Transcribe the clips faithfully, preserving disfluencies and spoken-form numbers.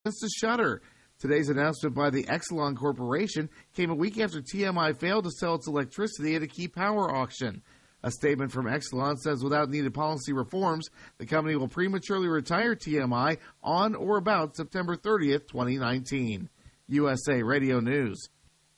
to shutter. Today's announcement by the Exelon Corporation came a week after T M I failed to sell its electricity at a key power auction. A statement from Exelon says without needed policy reforms, the company will prematurely retire T M I on or about September thirtieth, twenty nineteen. U S A Radio News.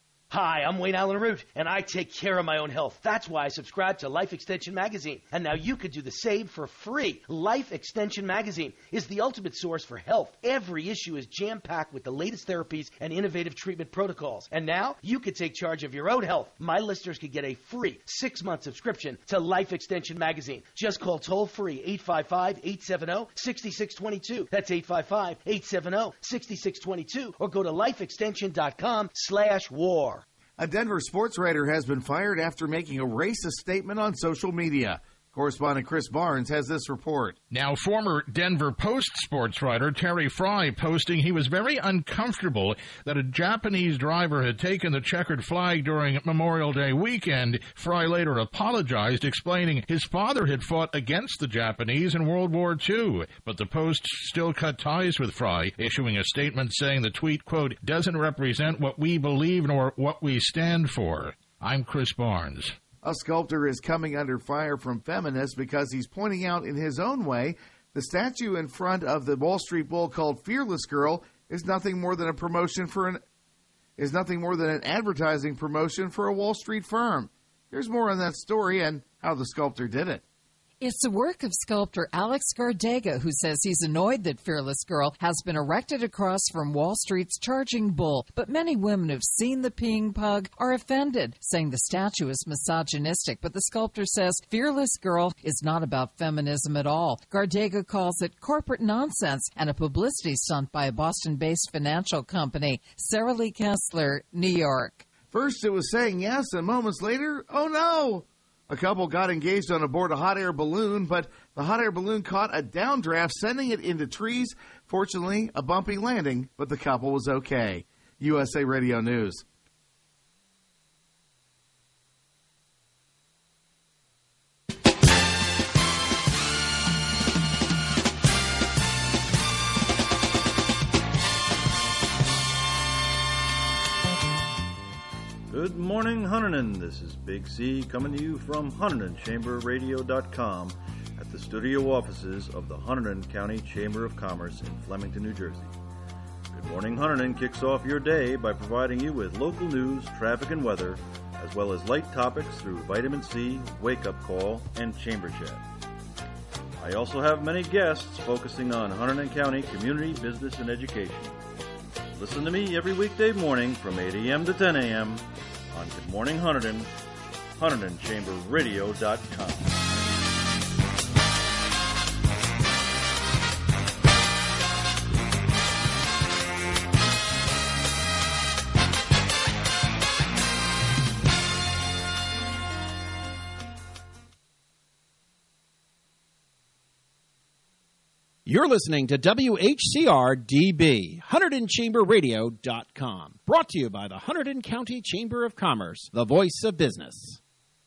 Hi, I'm Wayne Allen Root, and I take care of my own health. That's why I subscribe to Life Extension Magazine. And now you could do the same for free. Life Extension Magazine is the ultimate source for health. Every issue is jam-packed with the latest therapies and innovative treatment protocols. And now you could take charge of your own health. My listeners could get a free six-month subscription to Life Extension Magazine. Just call toll-free eight five five, eight seven zero, six six two two. That's eight five five, eight seven zero, six six two two. Or go to lifeextension.com slash war. A Denver sports writer has been fired after making a racist statement on social media. Correspondent Chris Barnes has this report. Now, former Denver Post sports writer Terry Fry posting he was very uncomfortable that a Japanese driver had taken the checkered flag during Memorial Day weekend. Fry later apologized, explaining his father had fought against the Japanese in World War Two. But the Post still cut ties with Fry, issuing a statement saying the tweet, quote, doesn't represent what we believe nor what we stand for. I'm Chris Barnes. A sculptor is coming under fire from feminists because he's pointing out in his own way the statue in front of the Wall Street Bull called Fearless Girl is nothing more than a promotion for an is nothing more than an advertising promotion for a Wall Street firm. Here's more on that story and how the sculptor did it. It's the work of sculptor Alex Gardega, who says he's annoyed that Fearless Girl has been erected across from Wall Street's Charging Bull. But many women who've seen the peeing pug are offended, saying the statue is misogynistic. But the sculptor says Fearless Girl is not about feminism at all. Gardega calls it corporate nonsense and a publicity stunt by a Boston-based financial company. Sarah Lee Kessler, New York. First it was saying yes, and moments later, oh no! A couple got engaged on board a hot air balloon, but the hot air balloon caught a downdraft, sending it into trees. Fortunately, a bumpy landing, but the couple was okay. U S A Radio News. Good morning, Hunterdon. This is Big C coming to you from Hunterdon Chamber Radio dot com at the studio offices of the Hunterdon County Chamber of Commerce in Flemington, New Jersey. Good Morning Hunterdon kicks off your day by providing you with local news, traffic, and weather, as well as light topics through Vitamin C, Wake Up Call, and Chamber Chat. I also have many guests focusing on Hunterdon County community, business, and education. Listen to me every weekday morning from eight a.m. to ten a.m. on Good Morning Hunterdon, Hunterdon Chamber Radio dot com. You're listening to W H C R D B, Hunterdon Chamber Radio dot com. Brought to you by the Hunterdon County Chamber of Commerce, the voice of business.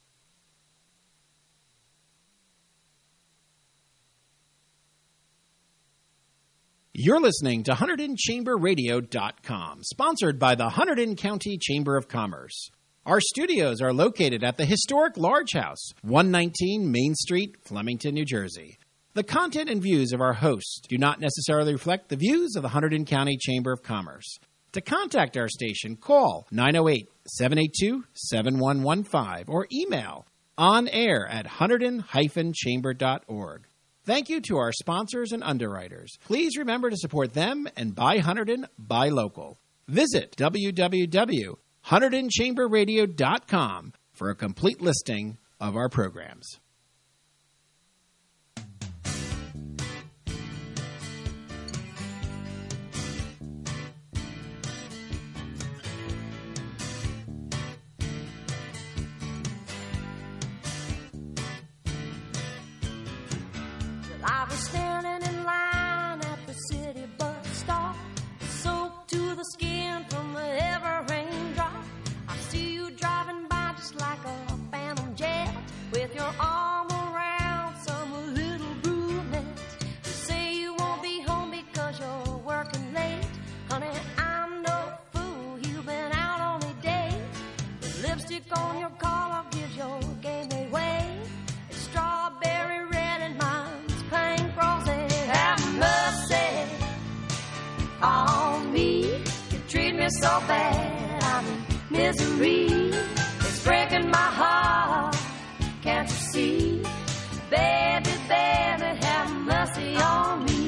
You're listening to Hunterdon Chamber Radio dot com, sponsored by the Hunterdon County Chamber of Commerce. Our studios are located at the historic Large House, one nineteen Main Street, Flemington, New Jersey. The content and views of our hosts do not necessarily reflect the views of the Hunterdon County Chamber of Commerce. To contact our station, call nine oh eight, seven eight two, seven one one five or email onair at hunterdon dash chamber dot org. Thank you to our sponsors and underwriters. Please remember to support them and buy Hunterdon, buy local. Visit w w w dot hunterdon chamber radio dot com for a complete listing of our programs. I was standing in line at the city bus stop, soaked to the skin from the ever raindrop. I see you driving by just like a phantom jet with your arm me so bad, I'm in misery. It's breaking my heart, can't you see? Baby, baby, have mercy on me.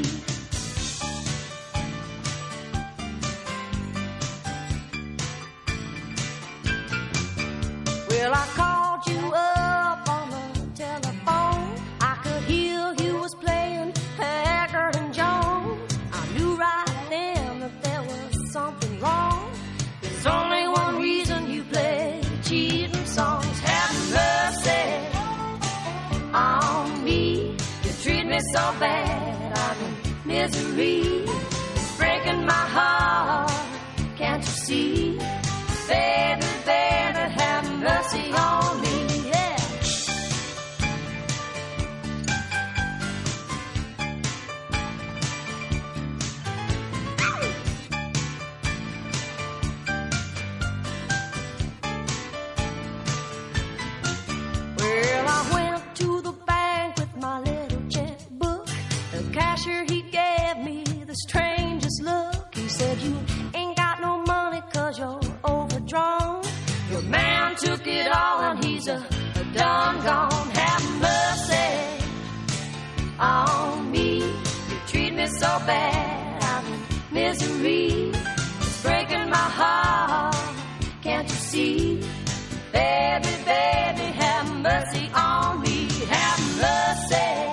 Well, I called you up on the telephone. I could hear you was playing Haggard and Jones. I knew right then that there was something wrong. There's only one reason you play cheating songs. Have mercy on me. You treat me so bad, I'm in misery. It's breaking my heart, can't you see? Baby, baby, have mercy on me, yeah. Well, I went to the bank with my little checkbook. The cashier, he gave me the strangest look. He said, you ain't got no money 'cause you're overdrawn. Your man took it all and he's a, a done gone. Have mercy on me. You treat me so bad, I'm in misery. It's breaking my heart, can't you see? Baby, baby, have mercy on me. Have mercy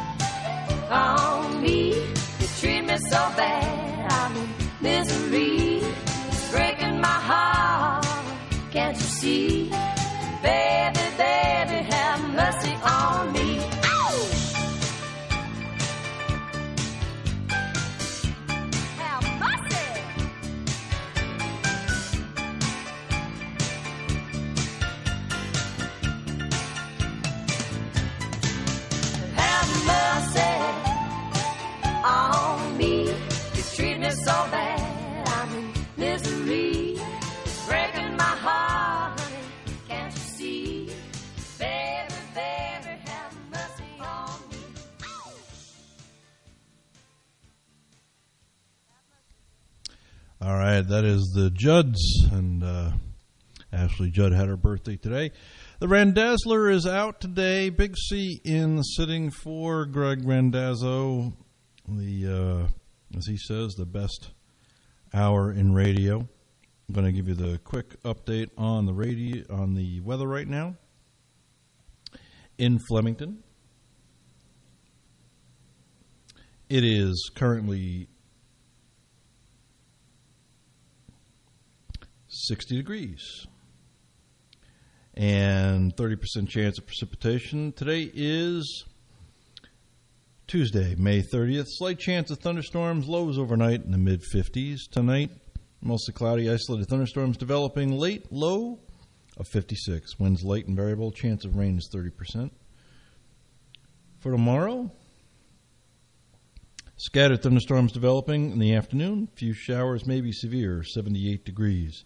on me. You treat me so bad, I'm in misery. It's breaking my heart, can't you see? Baby, baby, have mercy on me. Ow! Have mercy. Have mercy on me. You treat me so bad, I'm in misery. It's breaking my heart, honey, can't you see? Baby, baby, have mercy on me. Ow! All right, that is the Judds, and uh, Ashley Judd had her birthday today. The Randazzler is out today. Big C in sitting for Greg Randazzo, the uh, as he says, the best hour in radio. I'm going to give you the quick update on the radio on the weather right now in Flemington. It is currently sixty degrees and thirty percent chance of precipitation. Today is Tuesday, May thirtieth. Slight chance of thunderstorms, lows overnight in the mid fifties. Tonight, mostly cloudy, isolated thunderstorms developing late, low of fifty-six. Winds light and variable, chance of rain is thirty percent. For tomorrow, scattered thunderstorms developing in the afternoon. Few showers may be severe, seventy-eight degrees.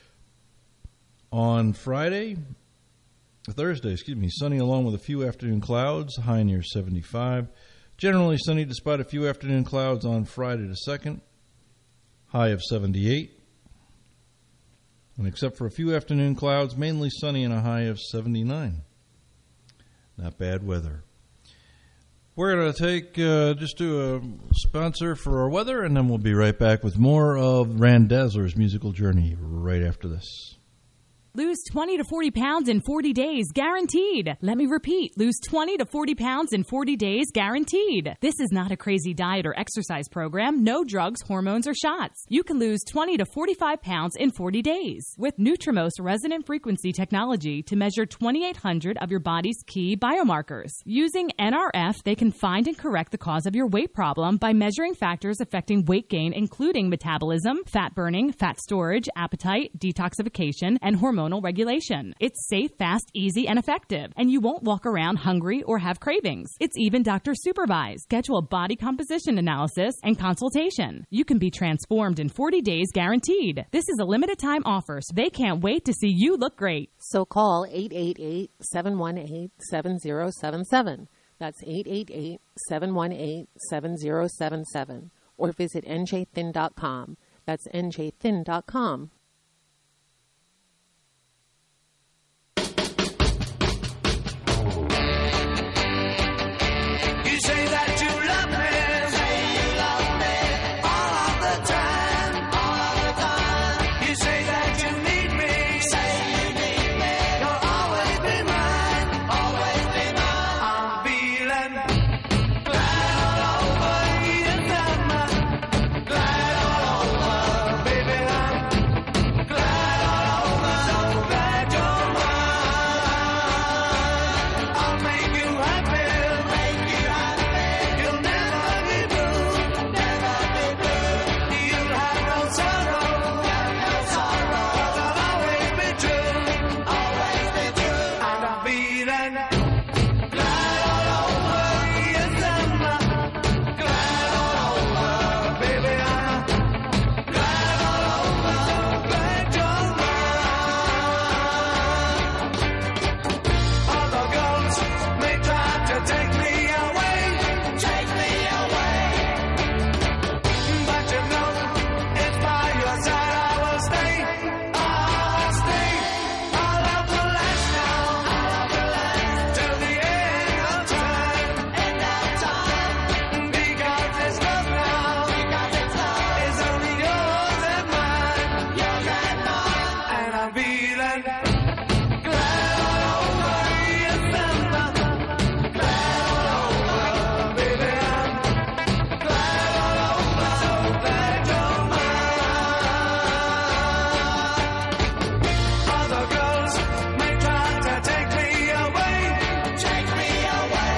On Friday, Thursday, excuse me, sunny along with a few afternoon clouds, high near seventy-five. Generally sunny despite a few afternoon clouds on Friday the second, high of seventy-eight. And except for a few afternoon clouds, mainly sunny and a high of seventy-nine. Not bad weather. We're going to take, uh, just do a sponsor for our weather, and then we'll be right back with more of Randazzler's musical journey right after this. Lose twenty to forty pounds in forty days, guaranteed. Let me repeat, lose twenty to forty pounds in forty days, guaranteed. This is not a crazy diet or exercise program, no drugs, hormones, or shots. You can lose twenty to forty-five pounds in forty days with Nutrimost resonant frequency technology to measure twenty-eight hundred of your body's key biomarkers. Using N R F, they can find and correct the cause of your weight problem by measuring factors affecting weight gain, including metabolism, fat burning, fat storage, appetite, detoxification, and hormone regulation. It's safe, fast, easy, and effective, and you won't walk around hungry or have cravings. It's even doctor supervised. Schedule a body composition analysis and consultation. You can be transformed in forty days guaranteed. This is a limited time offer, so they can't wait to see you look great. So call eight eight eight, seven one eight, seven zero seven seven. That's eight eight eight, seven one eight, seven zero seven seven. Or visit N J thin dot com. That's N J thin dot com. You say that you love me, say you love me all of the time, all of the time. You say that you need me, say you need me. You'll always be mine, always be mine. I'm feeling glad all over you, summer. Glad all over, baby. I'm glad all over, so glad you're mine. I'll make you happy. You'll never be blue, never be blue. You'll have no sorrow, have no sorrow. 'Cause I'll always be true, always be true. And I'm feeling glad all over you, summer. Glad all over, baby. I'm glad all over, so glad you're mine. Other girls may try to take me away, take me away. But you know, it's by your side I will stay, I'll stay. Our love will last now, our love will last till the end of time, end of time. Because it's love now, because it's love. It's only yours and mine, yours and mine. And I'm feeling glad all over you, summer. Glad all over, baby. I'm glad all over, so glad you're mine. Other girls may try to take me away, take me away.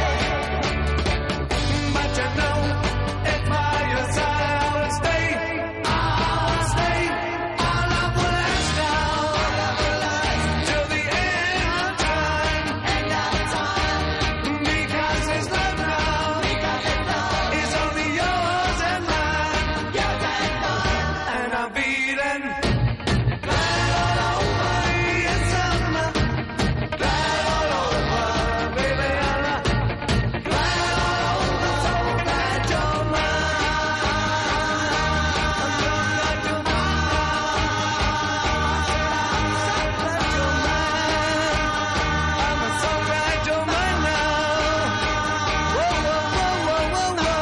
But you know, if by your side I will stay, I'll stay. Our love will last now, our love will last till the end of time, end of time. Because it's love now, because it's love. It's only yours and mine, yours and mine. And I'm feeling glad all over you, summer. Glad all over, baby. I'm glad all over, so glad you're mine. I'm so glad you're mine. I'm so glad you're mine now. Whoa, whoa, whoa, whoa, whoa, whoa.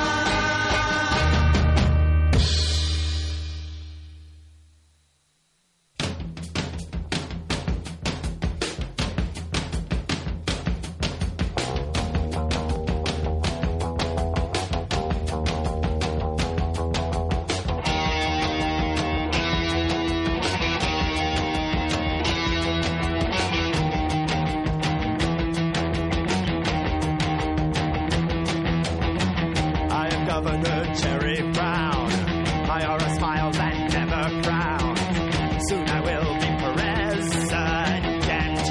I am Governor Jerry Brown. My aura smiles and never frown. Soon I will be president.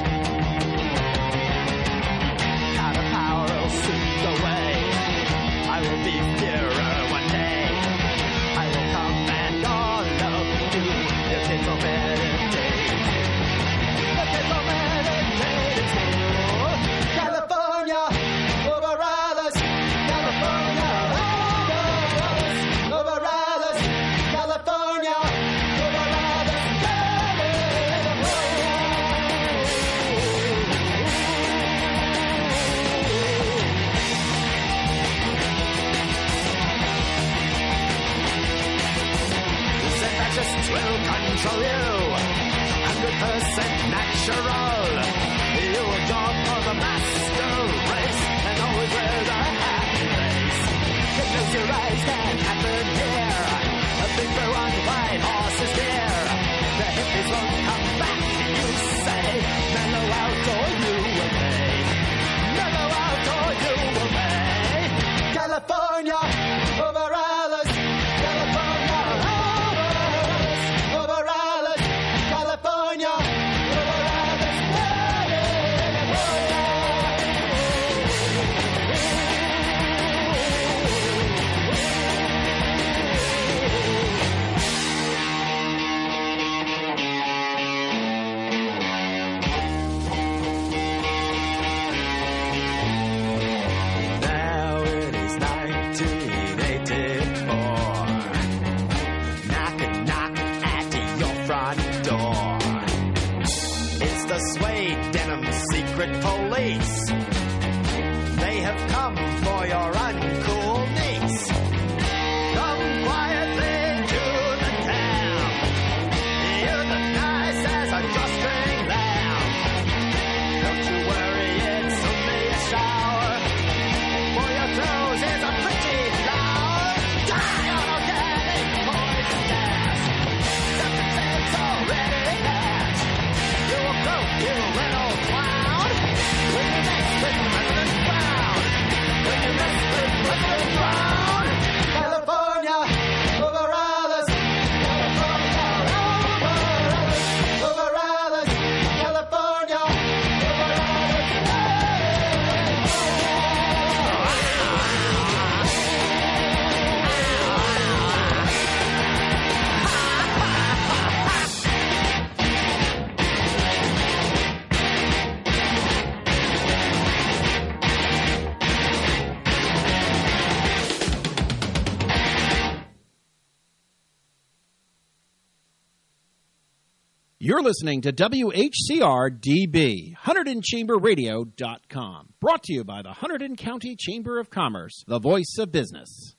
Now the power will soon go away. I will be Führer one day. I will command all of you. You take for meditate. You take for meditate. California, over others. California, over others. California, over others. Said that just will control you. Hundred percent natural. You will job for the master race and always wear the happy face. You close your eyes and happen here. A big blue on white horse is here. The hippies won't come back, you say. Mellow out or you will pay. Mellow out or you will pay. California, over others. California, over others. Over others. California, over others. door. It's the suede denim secret police. They have come for your uncool niece. Come quietly to the town. Euthanize as a drawstring lamb. Don't you worry, it's only a shower. For your clothes is a pretty flower. Die on organic poison gas. Septic's already hatched. You will go, you little clown. When you mess with President Brown. When you mess with President Brown. California, over others. California, over others. Over others. California, over You're listening to W H C R D B, Hunterdon Chamber Radio dot com. Brought to you by the Hunterdon County Chamber of Commerce, the voice of business.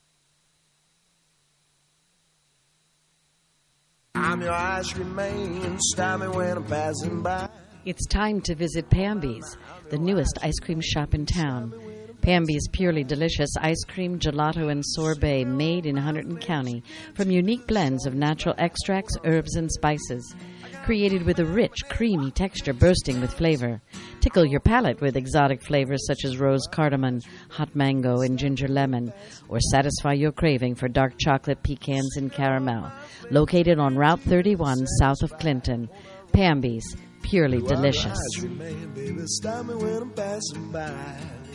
I'm your ice cream man, stop me when I'm passing by. It's time to visit Pamby's, the newest ice cream shop in town. Pamby's purely delicious ice cream, gelato, and sorbet made in Hunterdon County from unique blends of natural extracts, herbs, and spices. Created with a rich, creamy texture bursting with flavor. Tickle your palate with exotic flavors such as rose cardamom, hot mango, and ginger lemon. Or satisfy your craving for dark chocolate, pecans, and caramel. Located on Route thirty-one south of Clinton. Pamby's, purely delicious. Ice cream man, baby, stop me when I'm passing by.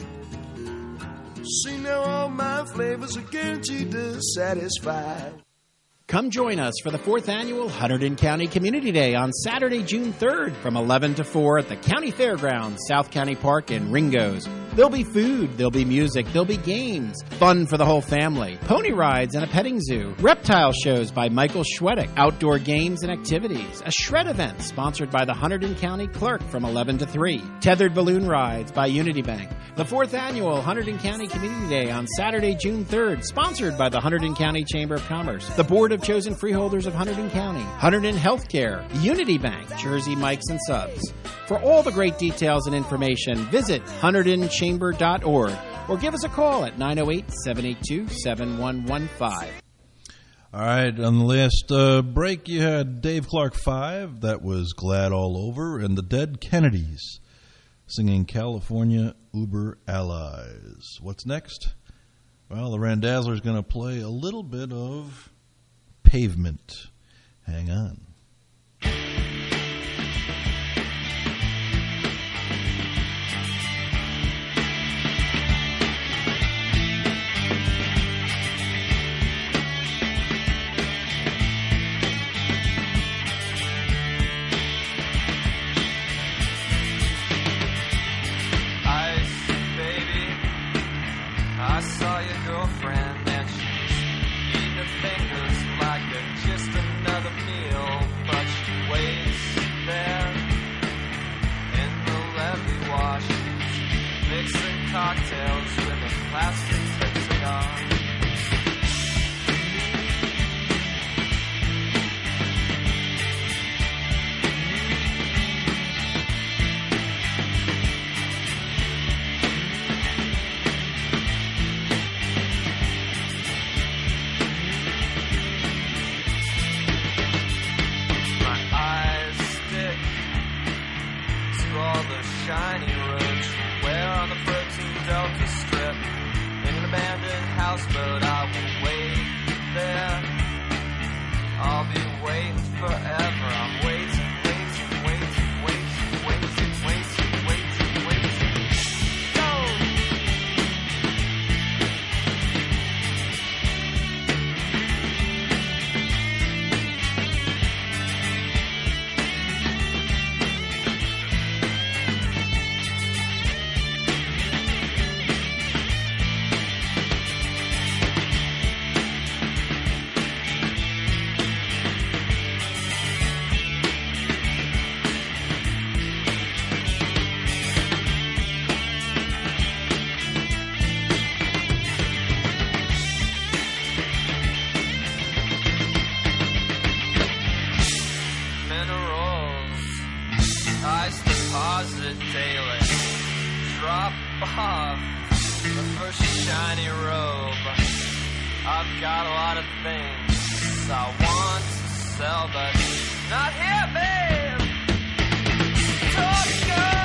See now all my flavors are guaranteed to satisfy. Come join us for the fourth annual Hunterdon County Community Day on Saturday, June third from eleven to four at the County Fairgrounds, South County Park, and Ringo's. There'll be food, there'll be music, there'll be games, fun for the whole family, pony rides and a petting zoo, reptile shows by Michael Schwedick, outdoor games and activities, a shred event sponsored by the Hunterdon County Clerk from eleven to three, tethered balloon rides by Unity Bank. The fourth annual Hunterdon County Community Day on Saturday, June third, sponsored by the Hunterdon County Chamber of Commerce, the Board of Chosen Freeholders of Hunterdon County, Hunterdon Healthcare, Unity Bank, Jersey Mikes and Subs. For all the great details and information, visit Hunterdon Chamber dot org or give us a call at nine oh eight, seven eight two, seven one one five. All right, on the last uh, break, you had Dave Clark five, that was Glad All Over, and the Dead Kennedys singing California Uber Allies. What's next? Well, the Randazzler's going to play a little bit of Pavement. Hang on. I saw your girlfriend and she's eating her fingers like they're just another meal, but she waits there in the levee wash, mixing cocktails with a plastic hexagon. Shiny roads, where on the protein delta strip, in an abandoned houseboat, I will wait there. I'll be waiting forever. I'm waiting, waiting, waiting, waiting, waiting, waiting, waiting, waiting. Go! it daily. Drop off the first shiny robe. I've got a lot of things I want to sell, but not here, babe. Don't go.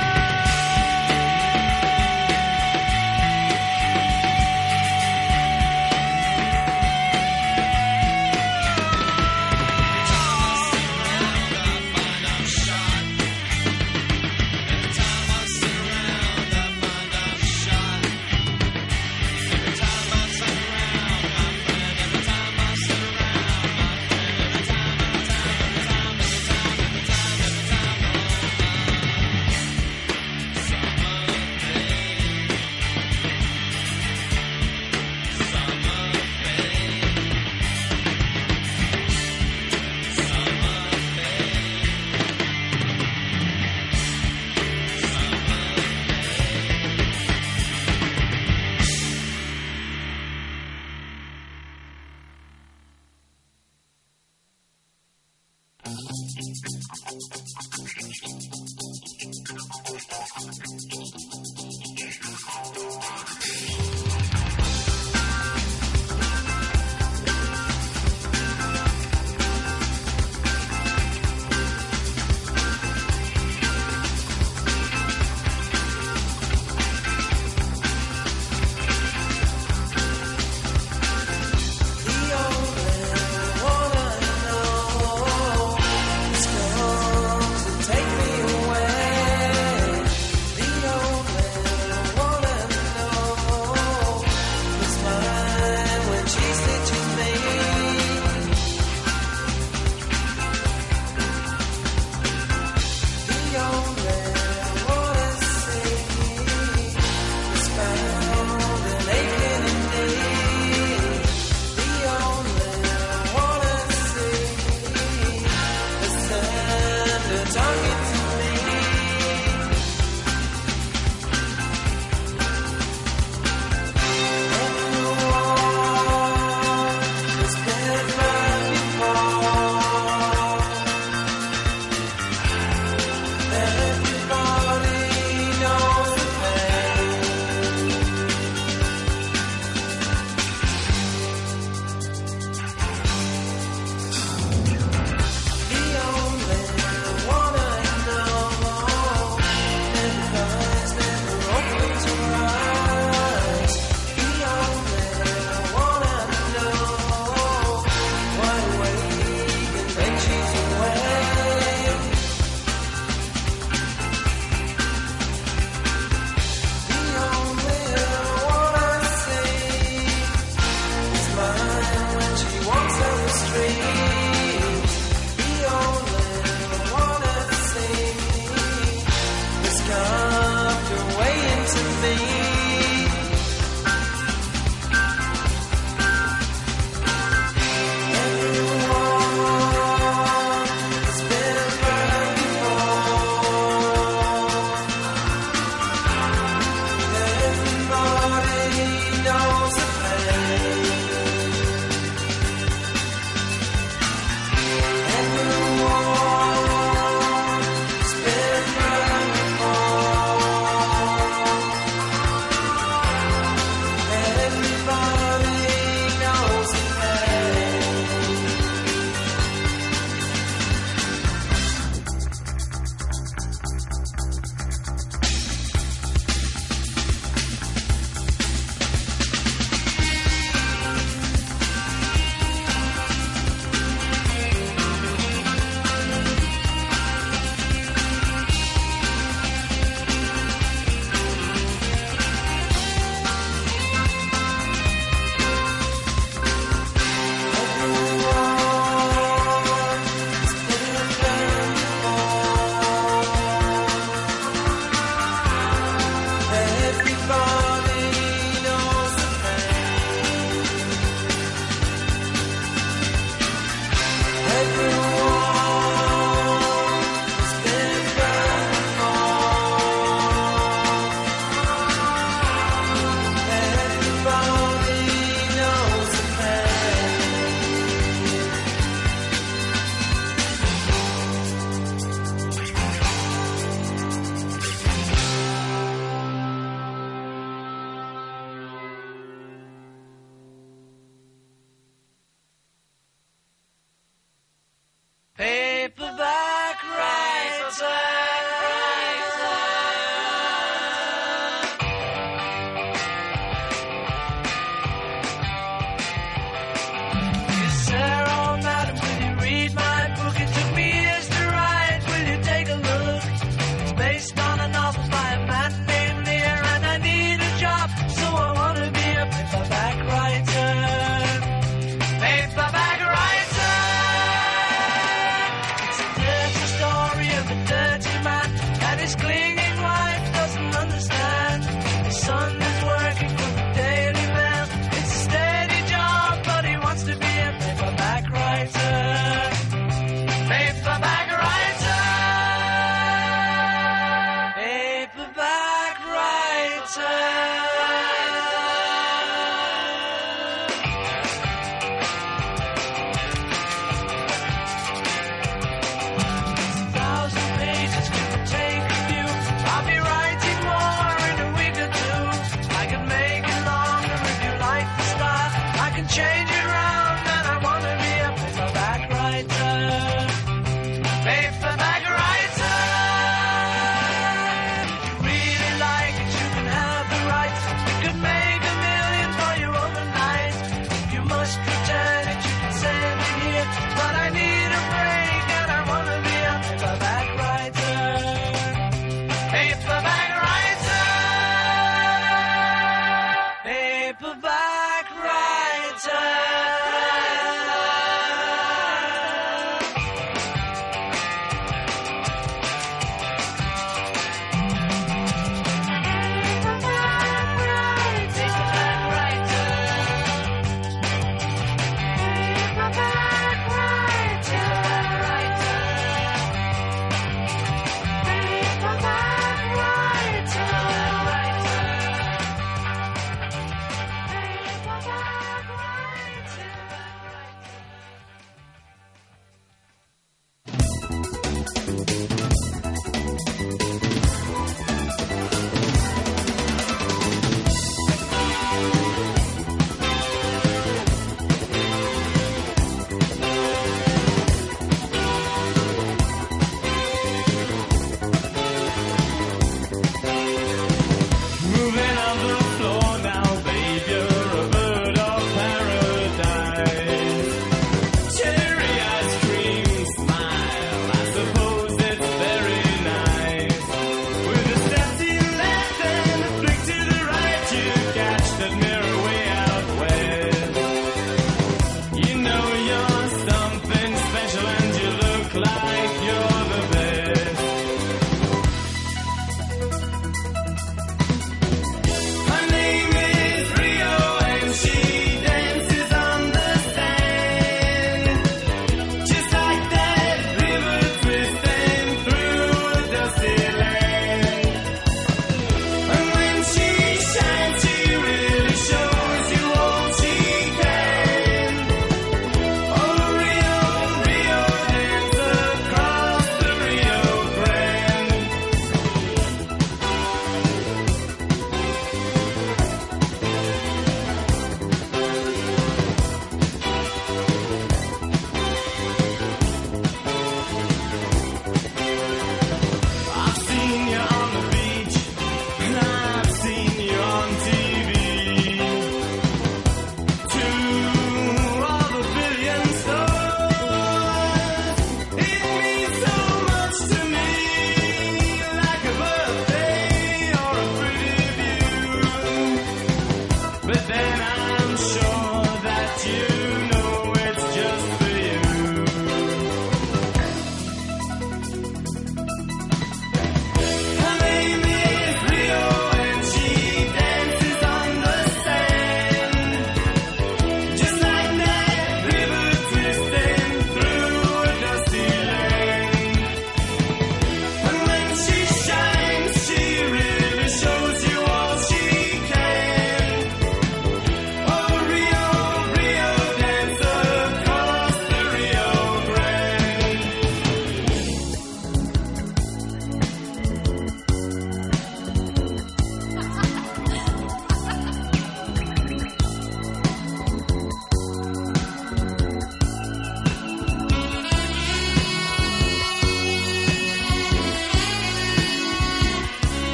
Paperback writer. You really like it, you can have the rights. You could make a million for you overnight. You must return it, you can send it here. But I need a break and I wanna be a paperback writer. Paperback writer. Paperback writer.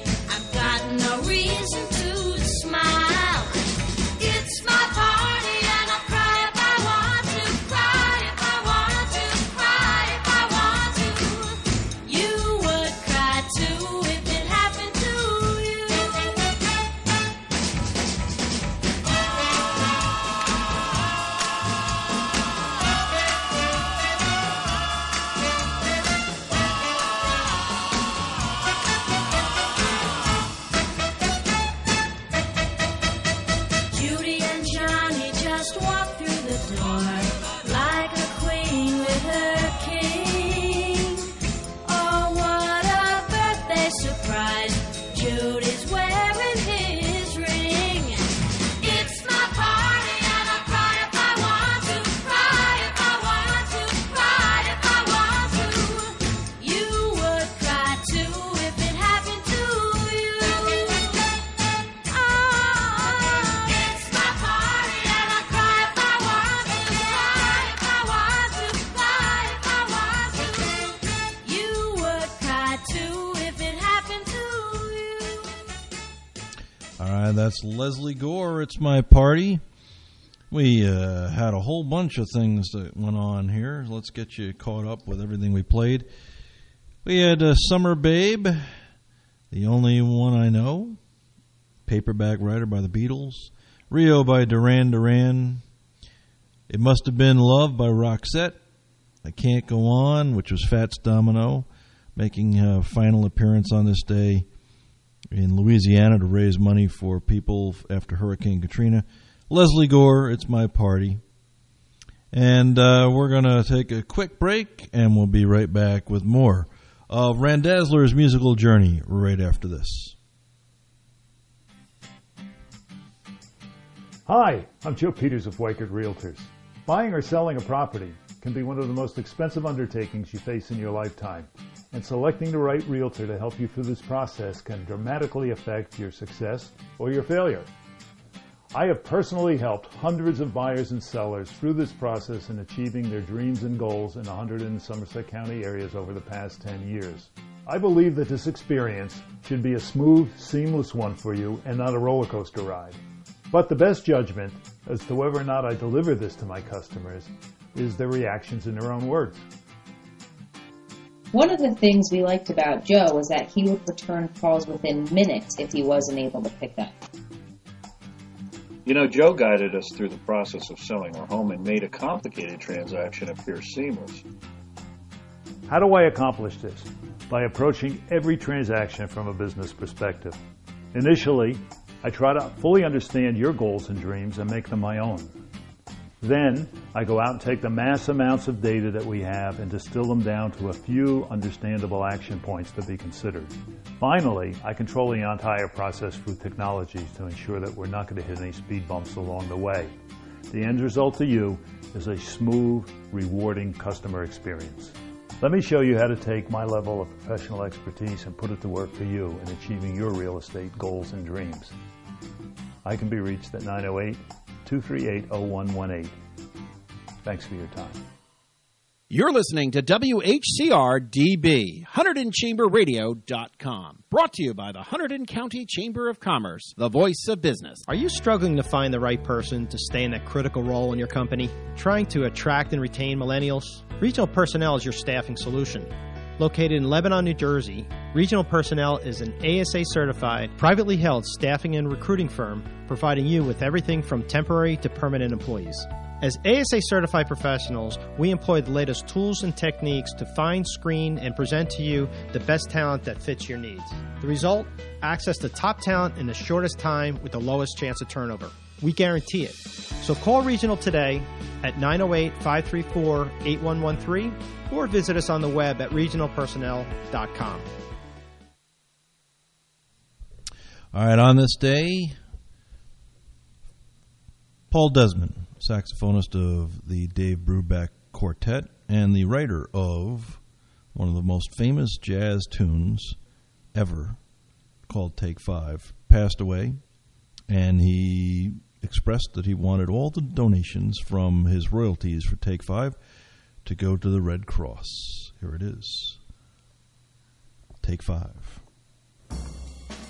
I've got no reason to smile. It's my party and I'll cry if I want to, cry if I want to, cry if I want to. You would cry too if it happened to you. Judy and Johnny just walked through the door like a queen with her king. Oh, what a birthday surprise! Judy's wearing his ring. It's my party and I'll cry if I want to, cry if I want to, cry if I want to. You would cry too if it happened to you. Oh, it's my party and I'll cry if I want to, cry if I want to, cry if I want to. You would cry too if it happened to you. All right, that's Leslie Gore. It's my party. We uh, had a whole bunch of things that went on here. Let's get you caught up with everything we played. We had uh, Summer Babe, The Only One I Know, Paperback Writer by the Beatles, Rio by Duran Duran, It Must Have Been Love by Roxette, I Can't Go On, which was Fats Domino, making a final appearance on this day in Louisiana to raise money for people after Hurricane Katrina. Leslie Gore, It's My Party. And uh, we're going to take a quick break, and we'll be right back with more of Randazzler's musical journey right after this. Hi, I'm Joe Peters of Weichert Realtors. Buying or selling a property can be one of the most expensive undertakings you face in your lifetime, and selecting the right realtor to help you through this process can dramatically affect your success or your failure. I have personally helped hundreds of buyers and sellers through this process in achieving their dreams and goals in one hundred in Somerset County areas over the past ten years. I believe that this experience should be a smooth, seamless one for you and not a roller coaster ride. But the best judgment as to whether or not I deliver this to my customers is their reactions in their own words. One of the things we liked about Joe was that he would return calls within minutes if he wasn't able to pick up. You know, Joe guided us through the process of selling our home and made a complicated transaction appear seamless. How do I accomplish this? By approaching every transaction from a business perspective. Initially, I try to fully understand your goals and dreams and make them my own. Then, I go out and take the mass amounts of data that we have and distill them down to a few understandable action points to be considered. Finally, I control the entire process through technologies to ensure that we're not going to hit any speed bumps along the way. The end result to you is a smooth, rewarding customer experience. Let me show you how to take my level of professional expertise and put it to work for you in achieving your real estate goals and dreams. I can be reached at nine oh eight, two three eight, oh one one eight. Thanks for your time. You're listening to W H C R D B, Hunterdon Chamber Radio dot com. Brought to you by the Hunterdon County Chamber of Commerce, the voice of business. Are you struggling to find the right person to stay in that critical role in your company? Trying to attract and retain millennials? Regional Personnel is your staffing solution. Located in Lebanon, New Jersey, Regional Personnel is an A S A-certified, privately held staffing and recruiting firm providing you with everything from temporary to permanent employees. As A S A-certified professionals, we employ the latest tools and techniques to find, screen, and present to you the best talent that fits your needs. The result? Access to top talent in the shortest time with the lowest chance of turnover. We guarantee it. So call Regional today at nine oh eight, five three four, eight one one three or visit us on the web at regional personnel dot com. All right, on this day, Paul Desmond, saxophonist of the Dave Brubeck Quartet and the writer of one of the most famous jazz tunes ever called Take Five, passed away, and he expressed that he wanted all the donations from his royalties for Take Five to go to the Red Cross. Here it is. Take Five.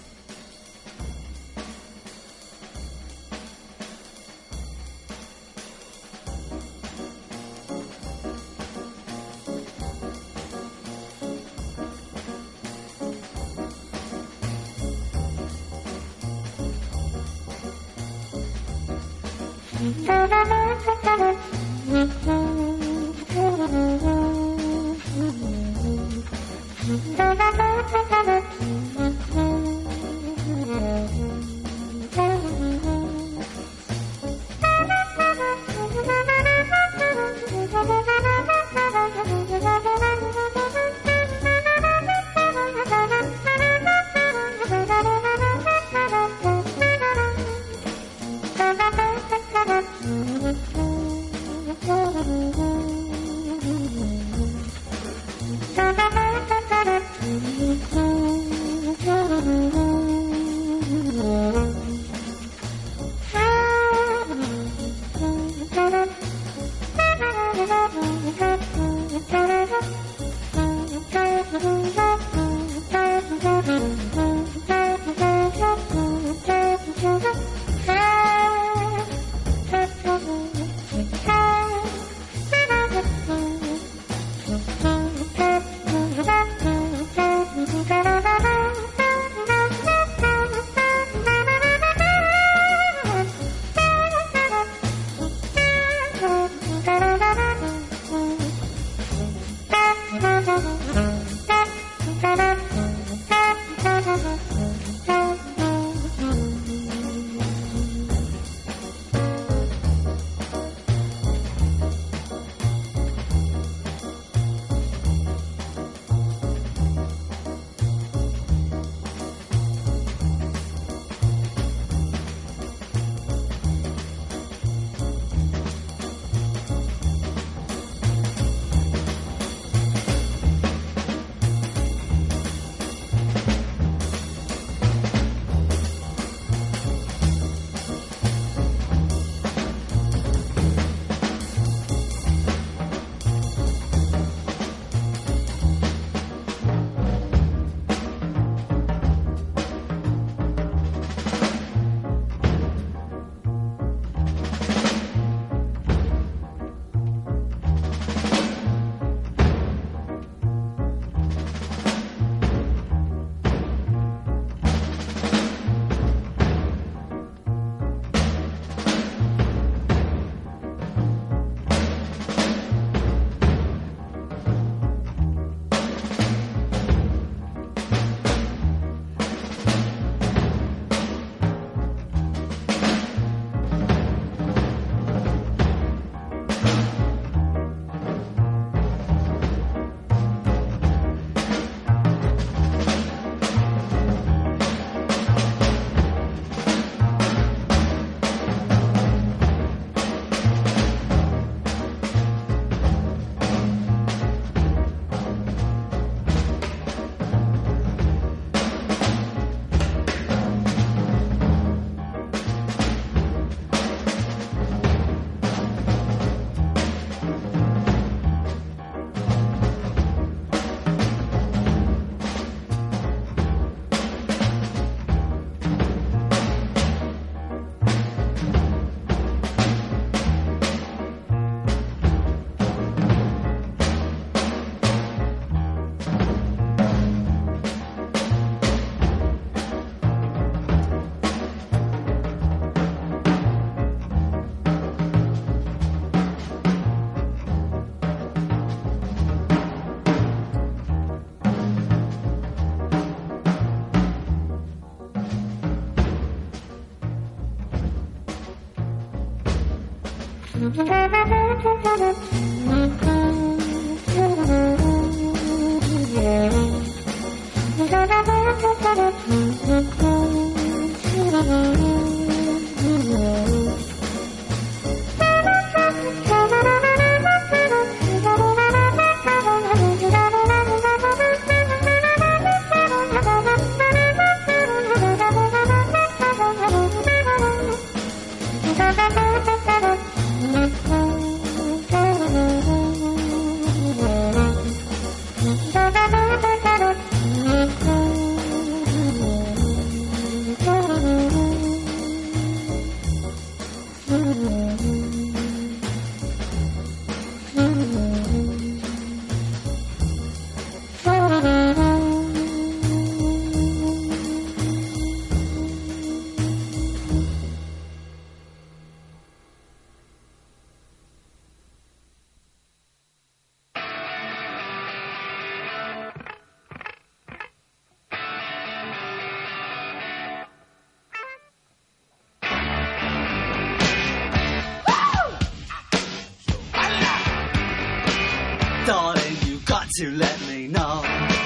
to let me know.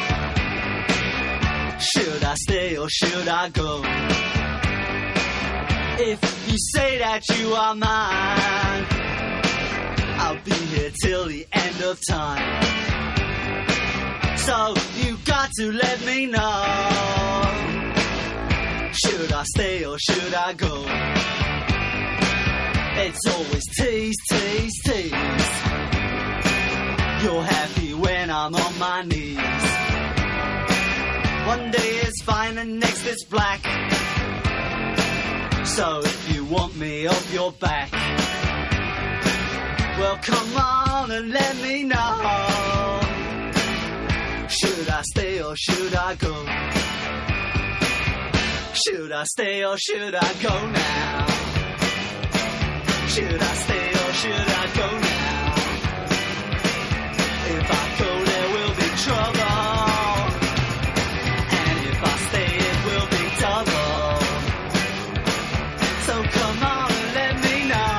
Should I stay or should I go? If you say that you are mine, I'll be here till the end of time. So you got to let me know. Should I stay or should I go? It's always tease, tease, tease. You're happy when I'm on my knees. One day it's fine and next it's black. So if you want me off your back, well come on and let me know. Should I stay or should I go? Should I stay or should I go now? Should I stay or should I go now? If I go there will be trouble, and if I stay it will be double. So come on and let me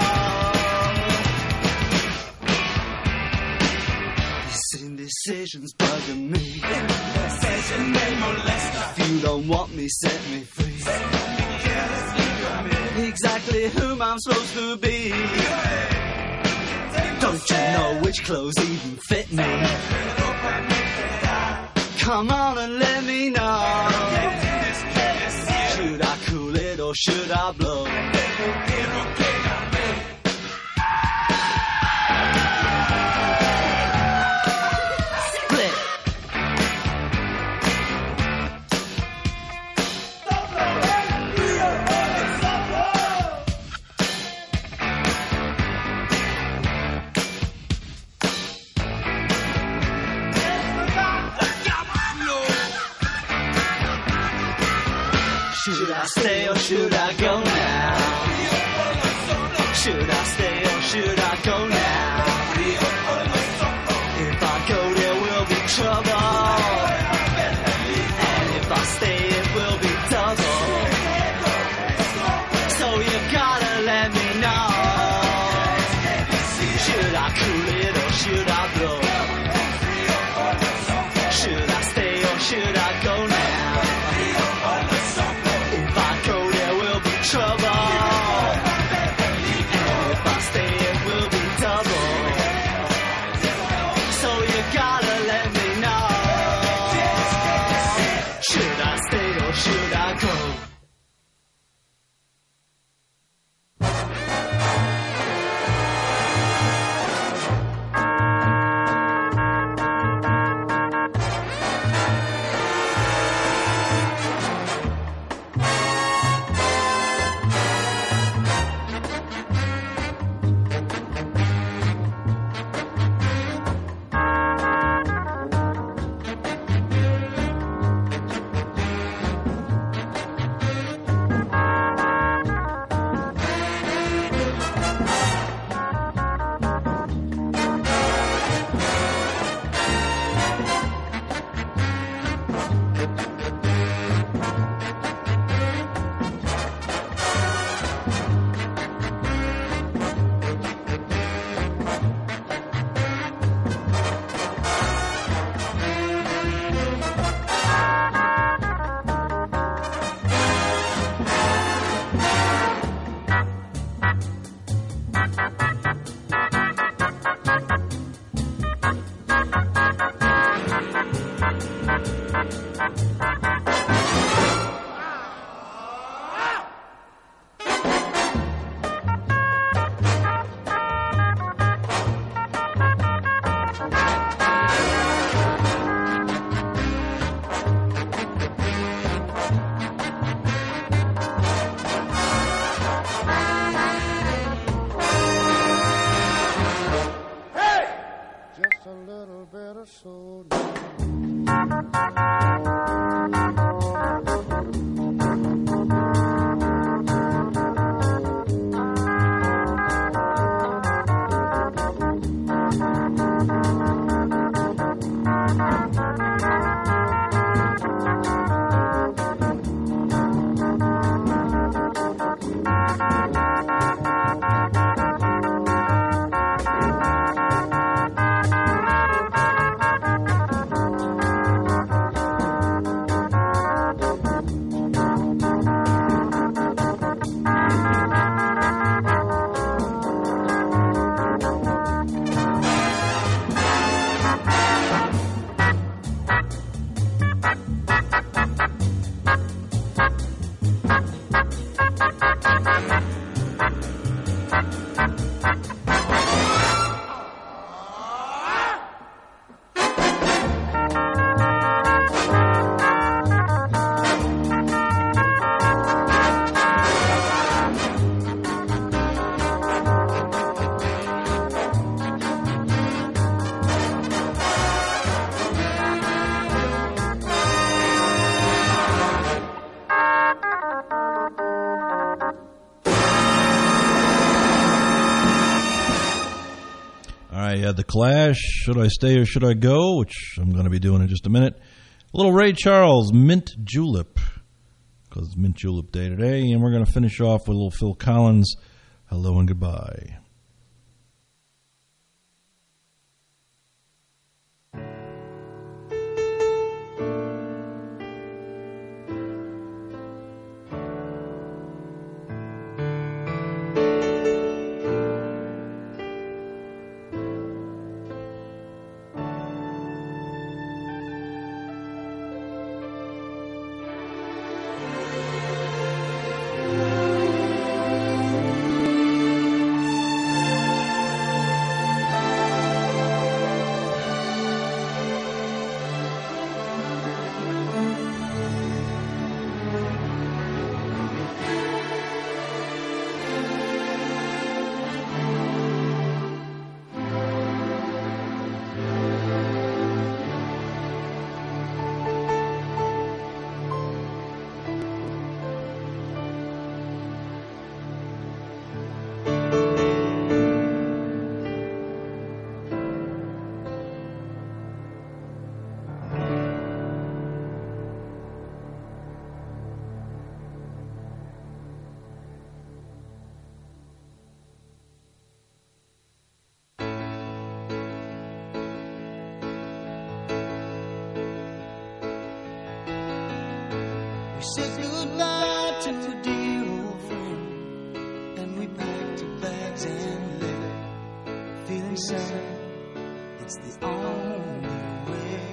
know. These indecisions bugging me. If you don't want me, set me free. Exactly whom I'm supposed to be. Don't you know which clothes even fit me? Come on and let me know. Should I cool it or should I blow? Should I stay or should I go now? Should I stay or should I go now? If I go there will be trouble, and if I stay it will be double. So you gotta let me know. Should I cool it or should I blow? Should I stay or should I go now? Trouble, and if I stay it will be double. So you gotta let me know. had The Clash, Should I Stay or Should I Go, which I'm going to be doing in just a minute. A little Ray Charles, Mint Julep, because it's Mint Julep Day today. And we're going to finish off with a little Phil Collins, Hello and Goodbye. We said goodbye to a dear old friend, and we packed our bags and left, feeling sad. It's the only way.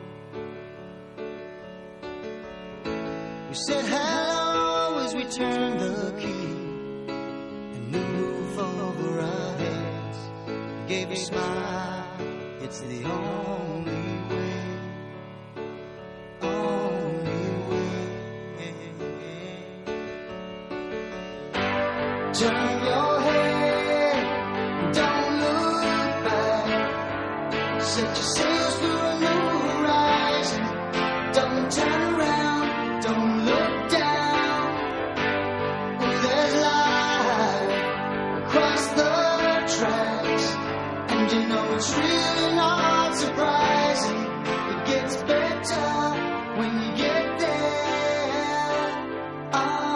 We said hello as we turned the key, and the roof over our heads gave a smile. It's the only way. Turn your head, don't look back. Set your sails for a new horizon. Don't turn around, don't look down. There's light across the tracks, and you know it's really not surprising. It gets better when you get there. Oh.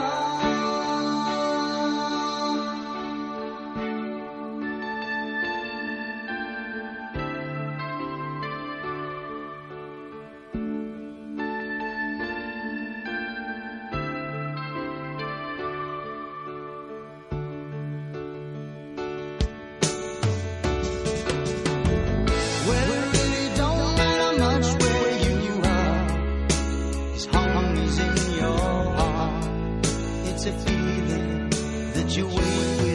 It's a feeling that you wait with.